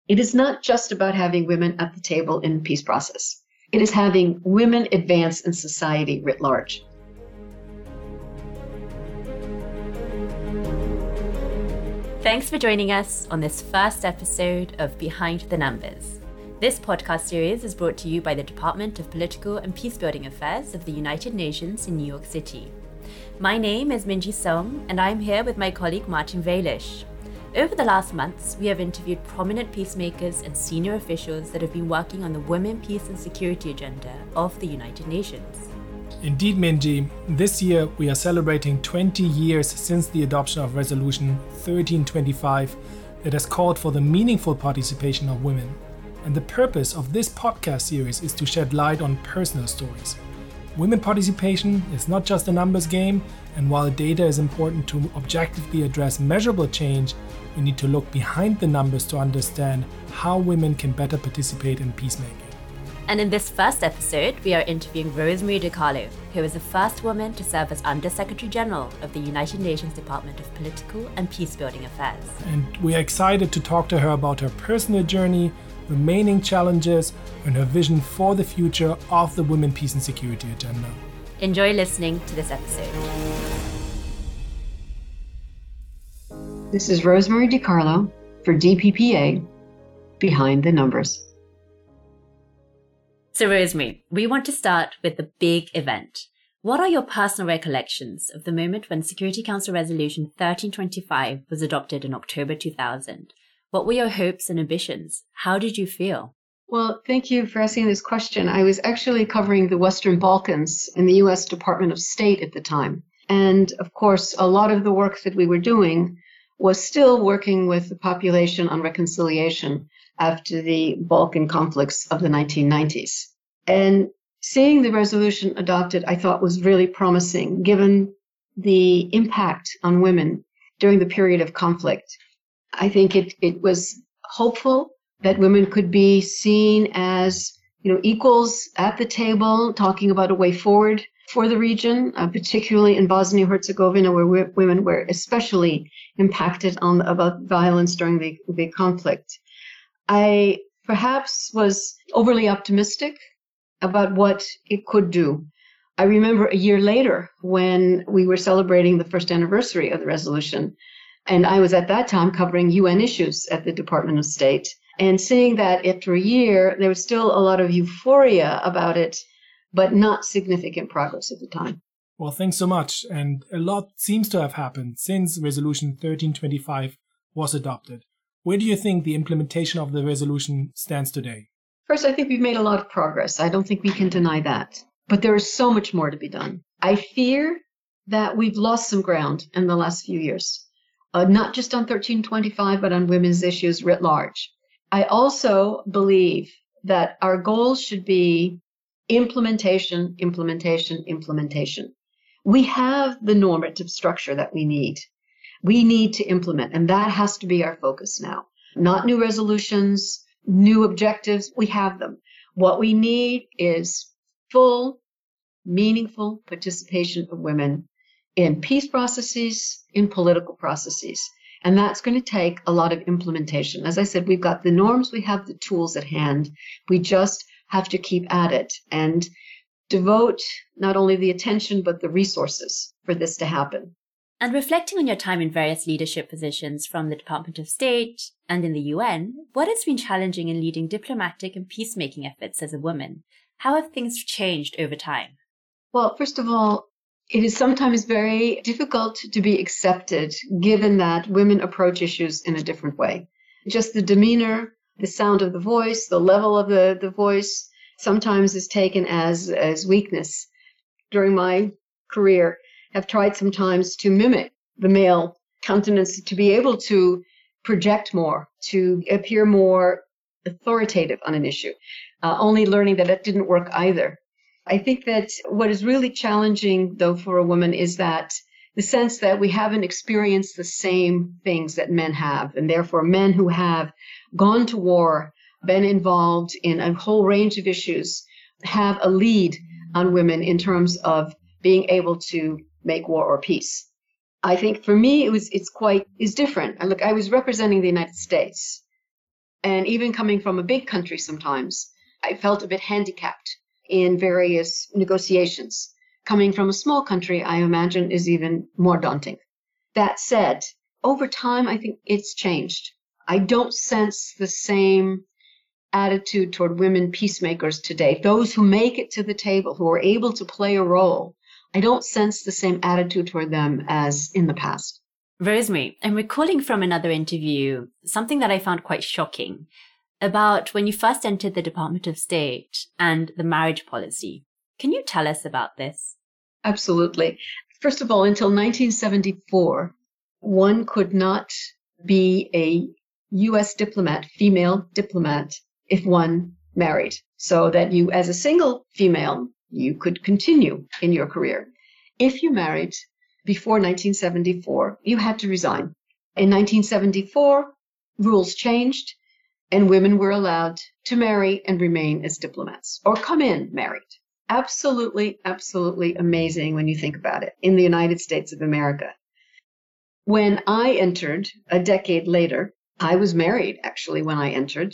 It is not just about having women at the table in the peace process. It is having women advance in society writ large. Thanks for joining us on this first episode of Behind the Numbers. This podcast series is brought to you by the Department of Political and Peacebuilding Affairs of the United Nations in New York City. My name is Minji Song, and I'm here with my colleague Martin Valish. Over the last months, we have interviewed prominent peacemakers and senior officials that have been working on the Women, Peace and Security agenda of the United Nations. Indeed, Minji, this year we are celebrating 20 years since the adoption of Resolution 1325 that has called for the meaningful participation of women. And the purpose of this podcast series is to shed light on personal stories. Women participation is not just a numbers game, and while data is important to objectively address measurable change, we need to look behind the numbers to understand how women can better participate in peacemaking. And in this first episode, we are interviewing Rosemary DiCarlo, who is the first woman to serve as Under-Secretary General of the United Nations Department of Political and Peacebuilding Affairs. And we are excited to talk to her about her personal journey, remaining challenges, and her vision for the future of the Women, Peace and Security agenda. Enjoy listening to this episode. This is Rosemary DiCarlo for DPPA, Behind the Numbers. So Rosemary, we want to start with the big event. What are your personal recollections of the moment when Security Council Resolution 1325 was adopted in October 2000? What were your hopes and ambitions? How did you feel? Well, thank you for asking this question. I was actually covering the Western Balkans in the U.S. Department of State at the time. And of course, a lot of the work that we were doing was still working with the population on reconciliation after the Balkan conflicts of the 1990s. And seeing the resolution adopted, I thought was really promising, given the impact on women during the period of conflict. I think it was hopeful that women could be seen as, equals at the table, talking about a way forward for the region, particularly in Bosnia-Herzegovina, where women were especially impacted about violence during the conflict. I perhaps was overly optimistic about what it could do. I remember a year later when we were celebrating the first anniversary of the resolution, and I was at that time covering UN issues at the Department of State, and seeing that after a year, there was still a lot of euphoria about it, but not significant progress at the time. Well, thanks so much. And a lot seems to have happened since Resolution 1325 was adopted. Where do you think the implementation of the resolution stands today? First, I think we've made a lot of progress. I don't think we can deny that. But there is so much more to be done. I fear that we've lost some ground in the last few years, not just on 1325, but on women's issues writ large. I also believe that our goals should be implementation, implementation, implementation. We have the normative structure that we need. We need to implement, and that has to be our focus now. Not new resolutions, new objectives. We have them. What we need is full, meaningful participation of women in peace processes, in political processes. And that's going to take a lot of implementation. As I said, we've got the norms, we have the tools at hand. We just have to keep at it and devote not only the attention, but the resources for this to happen. And reflecting on your time in various leadership positions from the Department of State and in the UN, what has been challenging in leading diplomatic and peacemaking efforts as a woman? How have things changed over time? Well, first of all, it is sometimes very difficult to be accepted, given that women approach issues in a different way. Just the demeanor, the sound of the voice, the level of the voice sometimes is taken as weakness. During my career, have tried sometimes to mimic the male countenance, to be able to project more, to appear more authoritative on an issue, only learning that it didn't work either. I think that what is really challenging, though, for a woman is that the sense that we haven't experienced the same things that men have, and therefore men who have gone to war, been involved in a whole range of issues, have a lead on women in terms of being able to make war or peace. I think for me, it's different. And look, I was representing the United States. And even coming from a big country sometimes, I felt a bit handicapped in various negotiations. Coming from a small country, I imagine, is even more daunting. That said, over time, I think it's changed. I don't sense the same attitude toward women peacemakers today. Those who make it to the table, who are able to play a role, I don't sense the same attitude toward them as in the past. Rosemary, I'm recalling from another interview something that I found quite shocking about when you first entered the Department of State and the marriage policy. Can you tell us about this? Absolutely. First of all, until 1974, one could not be a U.S. diplomat, female diplomat, if one married. So that you, as a single female, you could continue in your career. If you married before 1974, you had to resign. In 1974, rules changed, and women were allowed to marry and remain as diplomats, or come in married. Absolutely, absolutely amazing when you think about it in the United States of America. When I entered a decade later, I was married actually when I entered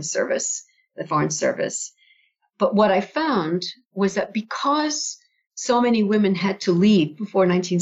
the Foreign Service. But what I found was that because so many women had to leave before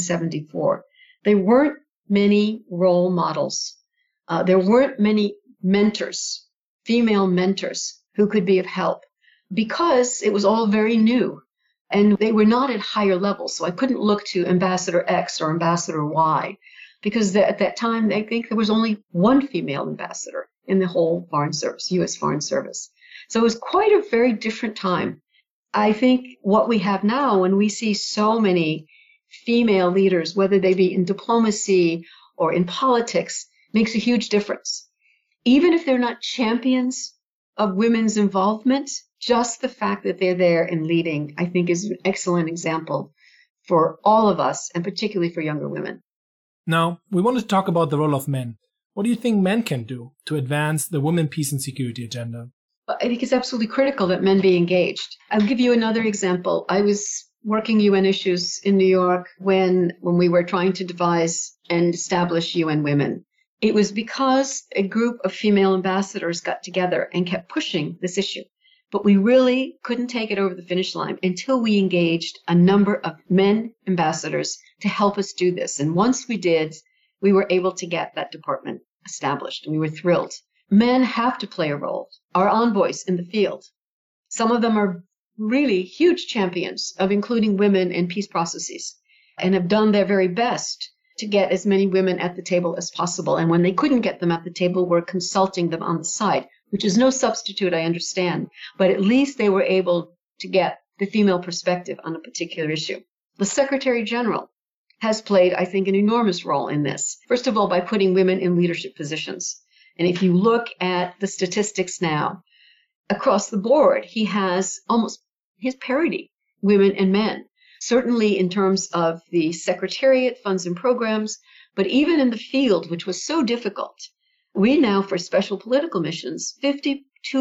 1974, there weren't many role models. There weren't many mentors, female mentors, who could be of help, because it was all very new and they were not at higher levels. So I couldn't look to Ambassador X or Ambassador Y, because at that time, I think there was only one female ambassador in the whole Foreign Service, U.S. Foreign Service. So it was quite a very different time. I think what we have now, when we see so many female leaders, whether they be in diplomacy or in politics, makes a huge difference. Even if they're not champions of women's involvement, just the fact that they're there and leading, I think, is an excellent example for all of us, and particularly for younger women. Now, we want to talk about the role of men. What do you think men can do to advance the women, peace and security agenda? I think it's absolutely critical that men be engaged. I'll give you another example. I was working UN issues in New York when we were trying to devise and establish UN Women. It was because a group of female ambassadors got together and kept pushing this issue. But we really couldn't take it over the finish line until we engaged a number of men ambassadors to help us do this. And once we did, we were able to get that department established, and we were thrilled. Men have to play a role, our envoys in the field. Some of them are really huge champions of including women in peace processes and have done their very best to get as many women at the table as possible. And when they couldn't get them at the table, we're consulting them on the side, which is no substitute, I understand. But at least they were able to get the female perspective on a particular issue. The Secretary General has played, I think, an enormous role in this. First of all, by putting women in leadership positions. And if you look at the statistics now, across the board, he has almost his parity, women and men. Certainly in terms of the Secretariat, funds and programs, but even in the field, which was so difficult. We now, for special political missions, 52%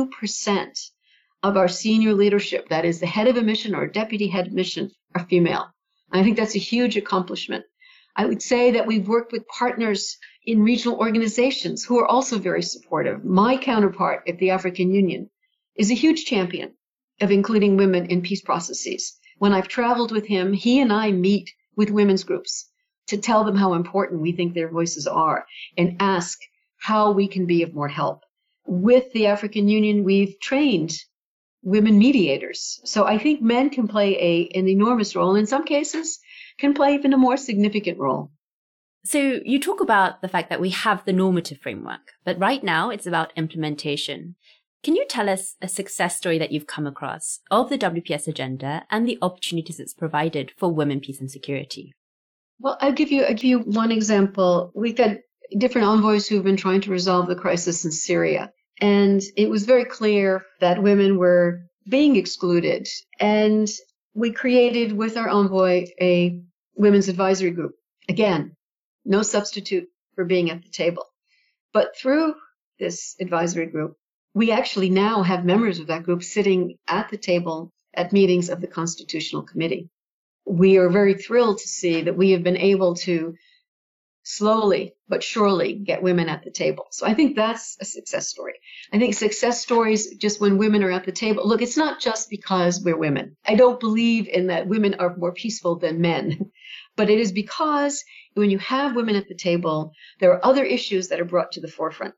of our senior leadership, that is the head of a mission or deputy head of mission, are female. And I think that's a huge accomplishment. I would say that we've worked with partners in regional organizations who are also very supportive. My counterpart at the African Union is a huge champion of including women in peace processes. When I've traveled with him, he and I meet with women's groups to tell them how important we think their voices are and ask how we can be of more help. With the African Union, we've trained women mediators. So I think men can play an enormous role, and in some cases can play even a more significant role. So you talk about the fact that we have the normative framework, but right now it's about implementation. Can you tell us a success story that you've come across of the WPS agenda and the opportunities it's provided for women, peace and security? Well, I'll give you one example. We've had different envoys who've been trying to resolve the crisis in Syria. And it was very clear that women were being excluded. And we created with our envoy a women's advisory group. Again, no substitute for being at the table. But through this advisory group, we actually now have members of that group sitting at the table at meetings of the Constitutional Committee. We are very thrilled to see that we have been able to slowly but surely get women at the table. So I think that's a success story. I think success stories just when women are at the table. Look, it's not just because we're women. I don't believe in that women are more peaceful than men, but it is because when you have women at the table, there are other issues that are brought to the forefront.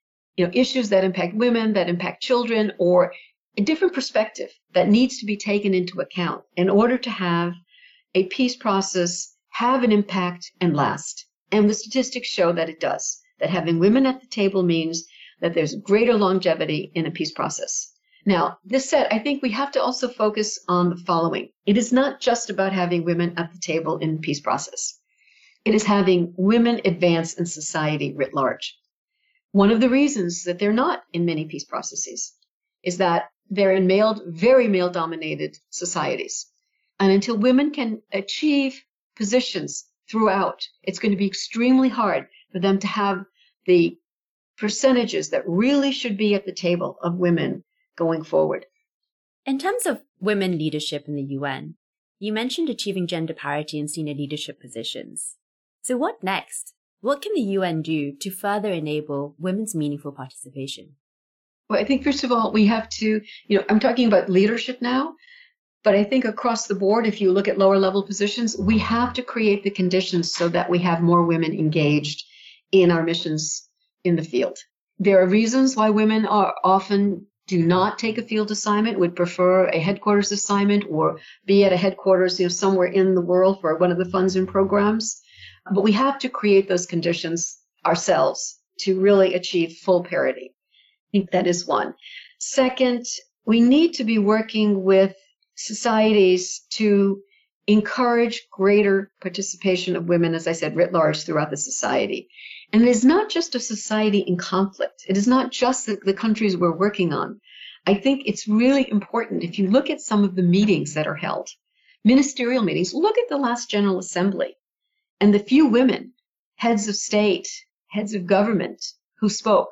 Issues that impact women, that impact children, or a different perspective that needs to be taken into account in order to have a peace process have an impact and last. And the statistics show that it does, that having women at the table means that there's greater longevity in a peace process. Now, this said, I think we have to also focus on the following. It is not just about having women at the table in the peace process. It is having women advance in society writ large. One of the reasons that they're not in many peace processes is that they're in very male-dominated societies. And until women can achieve positions throughout, it's going to be extremely hard for them to have the percentages that really should be at the table of women going forward. In terms of women leadership in the UN, you mentioned achieving gender parity in senior leadership positions. So what next? What can the UN do to further enable women's meaningful participation? Well, I think, first of all, we have to, I'm talking about leadership now, but I think across the board, if you look at lower level positions, we have to create the conditions so that we have more women engaged in our missions in the field. There are reasons why women often do not take a field assignment, would prefer a headquarters assignment or be at a headquarters, somewhere in the world for one of the funds and programs. But we have to create those conditions ourselves to really achieve full parity. I think that is one. Second, we need to be working with societies to encourage greater participation of women, as I said, writ large throughout the society. And it is not just a society in conflict. It is not just the countries we're working on. I think it's really important, if you look at some of the meetings that are held, ministerial meetings, look at the last General Assembly and the few women, heads of state, heads of government, who spoke.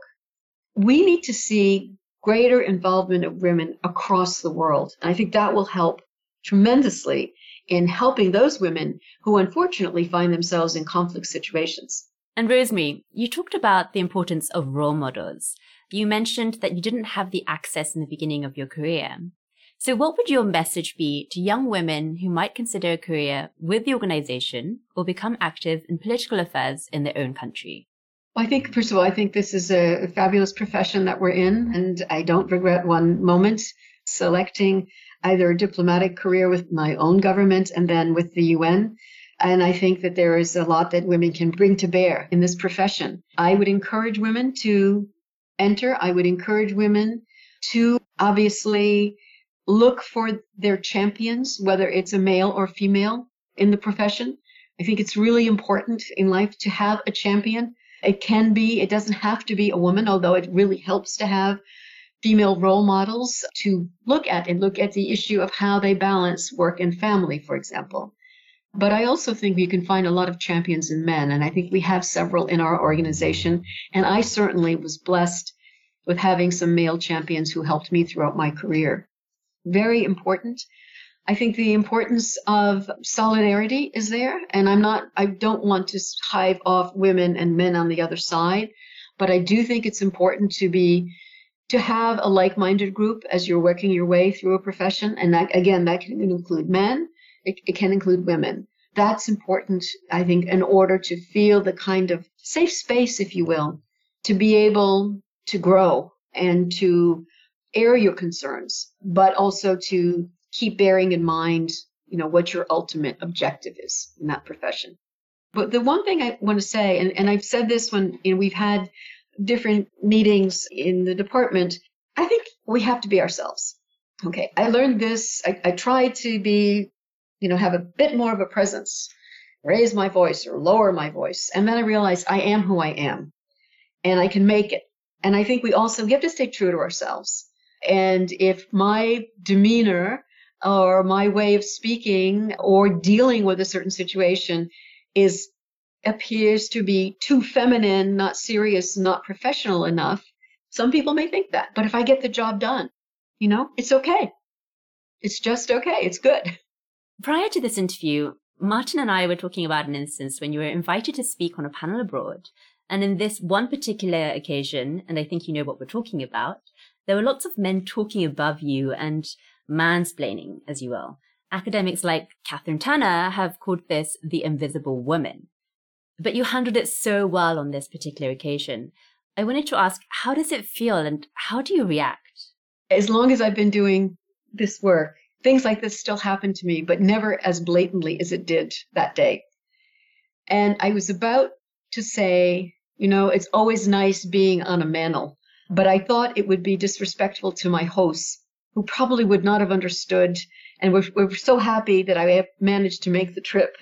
We need to see greater involvement of women across the world. And I think that will help tremendously in helping those women who unfortunately find themselves in conflict situations. And Rosemary, you talked about the importance of role models. You mentioned that you didn't have the access in the beginning of your career. So what would your message be to young women who might consider a career with the organization or become active in political affairs in their own country? Well, I think, first of all, I think this is a fabulous profession that we're in, and I don't regret one moment selecting either a diplomatic career with my own government and then with the UN. And I think that there is a lot that women can bring to bear in this profession. I would encourage women to enter. I would encourage women to obviously look for their champions, whether it's a male or female in the profession. I think it's really important in life to have a champion. It doesn't have to be a woman, although it really helps to have female role models to look at the issue of how they balance work and family, for example. But I also think you can find a lot of champions in men, and I think we have several in our organization. And I certainly was blessed with having some male champions who helped me throughout my career. Very important. I think the importance of solidarity is there, and I don't want to hive off women and men on the other side, but I do think it's important to have a like-minded group as you're working your way through a profession. And that can include men. It can include women. That's important, I think, in order to feel the kind of safe space, if you will, to be able to grow and to air your concerns, but also to keep bearing in mind, what your ultimate objective is in that profession. But the one thing I want to say, and I've said this when we've had different meetings in the department, I think we have to be ourselves. Okay, I learned this. I tried to be, have a bit more of a presence, raise my voice or lower my voice. And then I realized I am who I am and I can make it. And I think we have to stay true to ourselves. And if my demeanor or my way of speaking or dealing with a certain situation appears to be too feminine, not serious, not professional enough, some people may think that. But if I get the job done, it's okay. It's just okay. It's good. Prior to this interview, Martin and I were talking about an instance when you were invited to speak on a panel abroad. And in this one particular occasion, and I think you know what we're talking about, there were lots of men talking above you and mansplaining, as you will. Academics like Catherine Tanner have called this the invisible woman. But you handled it so well on this particular occasion. I wanted to ask, how does it feel and how do you react? As long as I've been doing this work, things like this still happen to me, but never as blatantly as it did that day. And I was about to say, it's always nice being on a mantle, but I thought it would be disrespectful to my hosts, who probably would not have understood. And we're so happy that I have managed to make the trip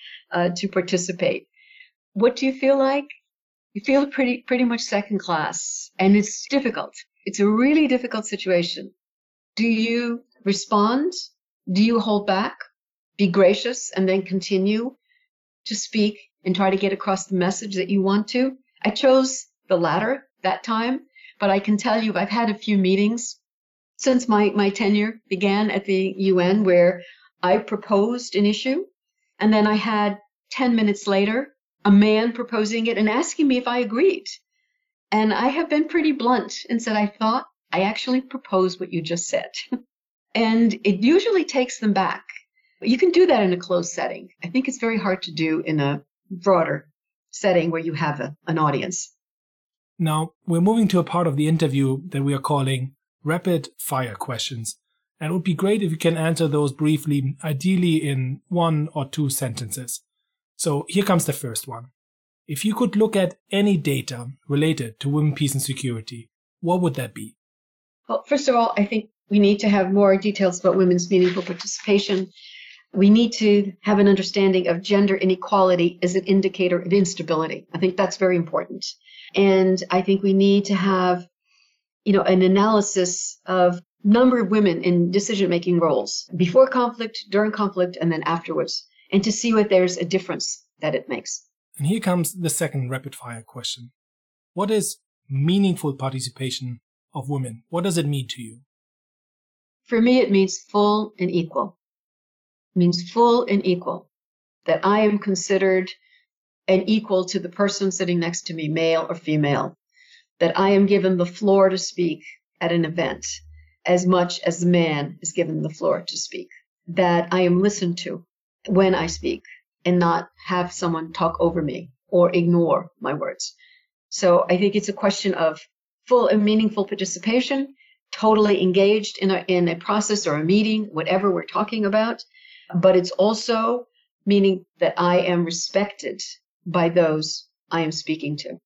to participate. What do you feel like? You feel pretty much second class, and it's difficult. It's a really difficult situation. Do you respond? Do you hold back? Be gracious and then continue to speak and try to get across the message that you want to? I chose the latter that time, but I can tell you I've had a few meetings since my tenure began at the UN where I proposed an issue, and then I had 10 minutes later a man proposing it and asking me if I agreed. And I have been pretty blunt and said, I thought I actually proposed what you just said. And it usually takes them back. But you can do that in a closed setting. I think it's very hard to do in a broader setting where you have an audience. Now, we're moving to a part of the interview that we are calling rapid fire questions. And it would be great if you can answer those briefly, ideally in 1 or 2 sentences. So here comes the first one. If you could look at any data related to women, peace and security, what would that be? Well, first of all, I think we need to have more details about women's meaningful participation. We need to have an understanding of gender inequality as an indicator of instability. I think that's very important. And I think we need to have, an analysis of number of women in decision-making roles before conflict, during conflict, and then afterwards, and to see what there's a difference that it makes. And here comes the second rapid-fire question. What is meaningful participation of women? What does it mean to you? For me, it means full and equal. It means full and equal, that I am considered an equal to the person sitting next to me, male or female, that I am given the floor to speak at an event as much as the man is given the floor to speak, that I am listened to when I speak and not have someone talk over me or ignore my words. So I think it's a question of full and meaningful participation, totally engaged in a process or a meeting, whatever we're talking about. But it's also meaning that I am respected by those I am speaking to.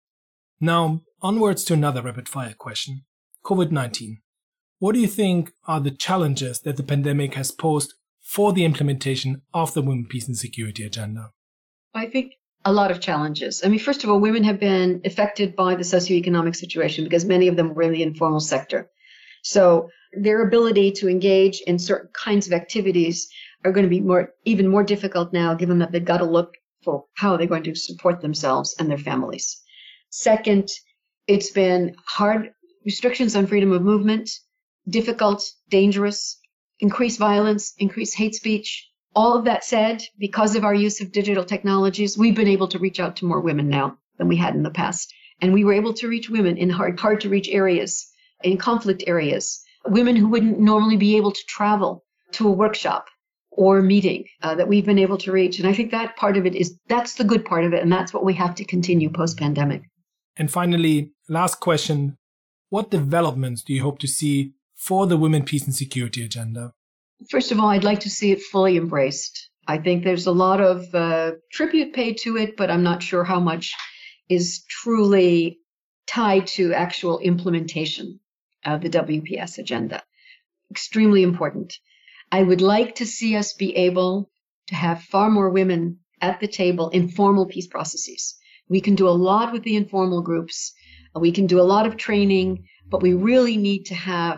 Now, onwards to another rapid-fire question. COVID-19. What do you think are the challenges that the pandemic has posed for the implementation of the Women, Peace and Security agenda? I think a lot of challenges. First of all, women have been affected by the socioeconomic situation because many of them were in the informal sector. So their ability to engage in certain kinds of activities are going to be even more difficult now, given that they've got to look for how they're going to support themselves and their families. Second, it's been hard restrictions on freedom of movement, difficult, dangerous, increased violence, increased hate speech. All of that said, because of our use of digital technologies, we've been able to reach out to more women now than we had in the past. And we were able to reach women in hard to reach areas, in conflict areas, women who wouldn't normally be able to travel to a workshop or a meeting that we've been able to reach. And I think that part of it that's the good part of it. And that's what we have to continue post-pandemic. And finally, last question. What developments do you hope to see for the Women, Peace and Security agenda? First of all, I'd like to see it fully embraced. I think there's a lot of tribute paid to it, but I'm not sure how much is truly tied to actual implementation of the WPS agenda. Extremely important. I would like to see us be able to have far more women at the table in formal peace processes. We can do a lot with the informal groups. We can do a lot of training, but we really need to have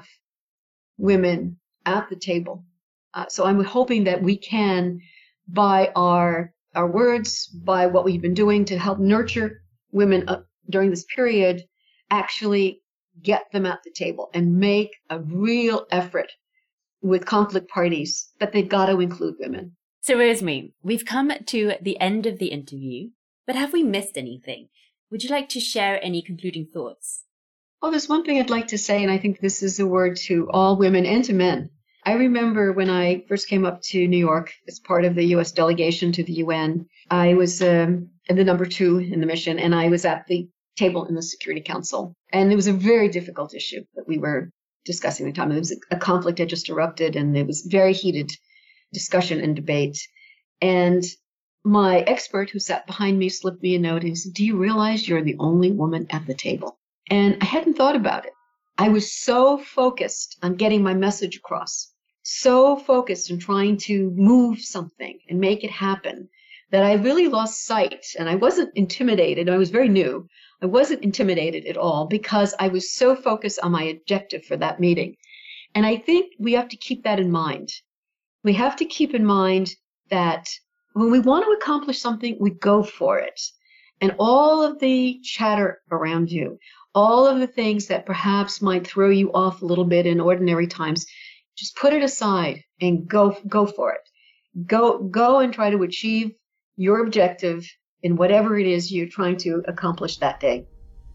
women at the table. So I'm hoping that we can, by our words, by what we've been doing to help nurture women during this period, actually get them at the table and make a real effort with conflict parties that they've got to include women. So Rosemary, we've come to the end of the interview, but have we missed anything? Would you like to share any concluding thoughts? Well, there's one thing I'd like to say, and I think this is a word to all women and to men. I remember when I first came up to New York as part of the U.S. delegation to the UN, I was the number 2 in the mission, and I was at the table in the Security Council. And it was a very difficult issue that we were discussing at the time. It was a conflict had just erupted, and it was very heated discussion and debate. And my expert who sat behind me slipped me a note. He said, "Do you realize you're the only woman at the table?" And I hadn't thought about it. I was so focused on getting my message across, so focused on trying to move something and make it happen, that I really lost sight. And I wasn't intimidated. I was very new. I wasn't intimidated at all because I was so focused on my objective for that meeting. And I think we have to keep that in mind. We have to keep in mind that when we want to accomplish something, we go for it. And all of the chatter around you, all of the things that perhaps might throw you off a little bit in ordinary times, just put it aside and go for it. Go and try to achieve your objective in whatever it is you're trying to accomplish that day.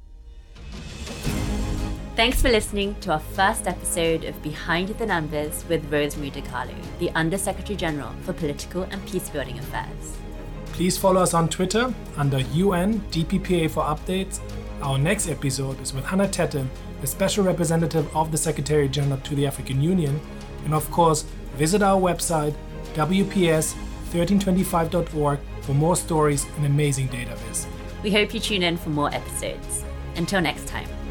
Thanks for listening to our first episode of Behind the Numbers with Rosemary DiCarlo, the Undersecretary General for Political and Peacebuilding Affairs. Please follow us on Twitter under UNDPPA for updates. Our next episode is with Hannah Tete, the Special Representative of the Secretary General to the African Union. And of course, visit our website, WPS1325.org, for more stories and amazing data viz. We hope you tune in for more episodes. Until next time.